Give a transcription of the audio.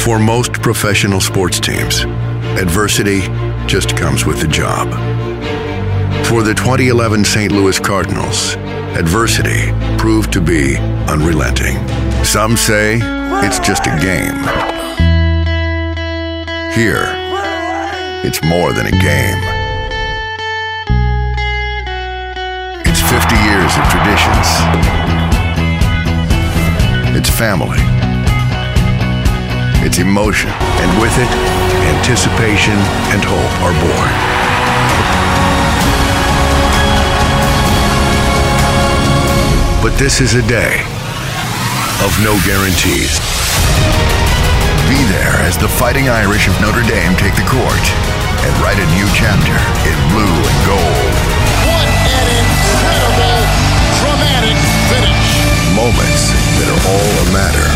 For most professional sports teams, adversity just comes with the job. For the 2011 St. Louis Cardinals, adversity proved to be unrelenting. Some say it's just a game. Here, it's more than a game. It's 50 years of traditions. It's family. It's emotion, and with it, anticipation and hope are born. But this is a day of no guarantees. Be there as the Fighting Irish of Notre Dame take the court and write a new chapter in blue and gold. What an incredible, dramatic finish. Moments that are all a matter